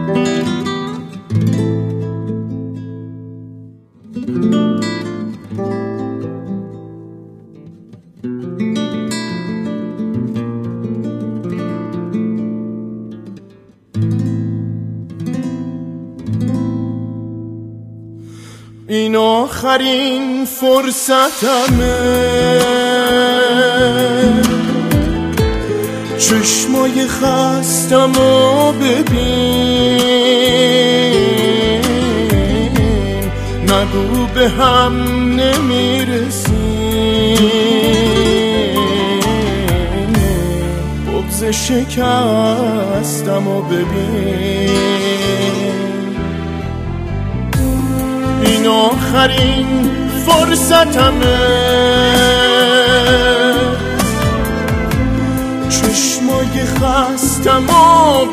این آخرین فرصتمه، چشمای خستمو ببین، نگو به هم نمیرسیم، بغض شکستمو ببین. این آخرین فرصتمه، چشمای خستمو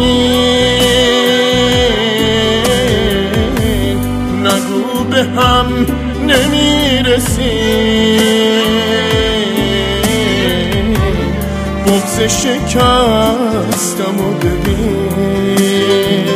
ببین، نگو به هم نمیرسیم، بغض شکستمو ببین.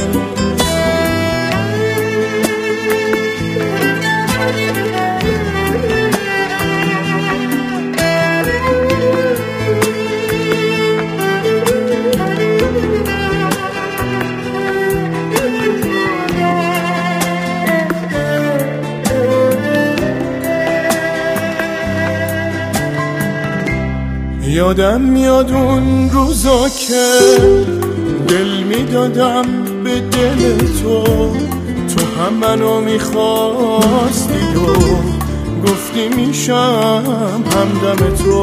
یادم میاد اون روزا که دل میدادم به دل تو، تو هم منو میخواستی و گفتی میشم همدم تو.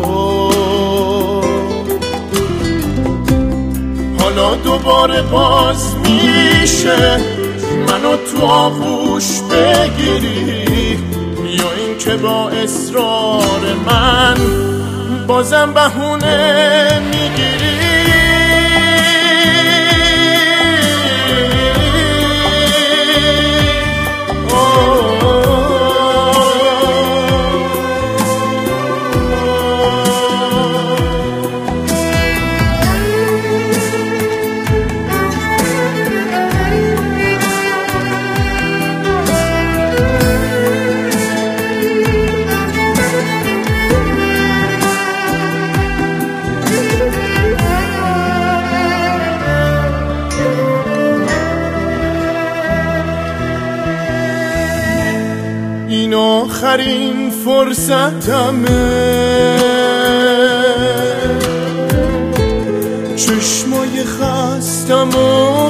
حالا دوباره باز میشه منو تو آغوش بگیری، یا این که با اصرار من بازم بهونه میگیری. این آخرین فرصتمه، چشمای خستمو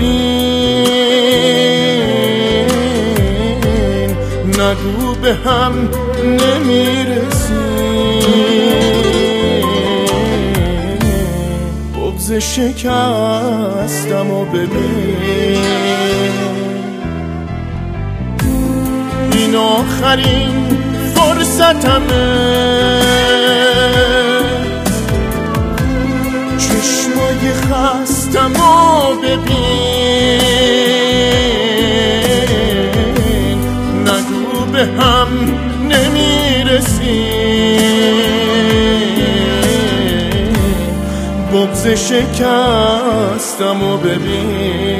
ببین، نگو به هم نمیرسیم، بغض شکستمو ببین. این آخرین فرصتمه، چشمای خستمو ببین، نگو به هم نمیرسیم، بغض شکستمو ببین.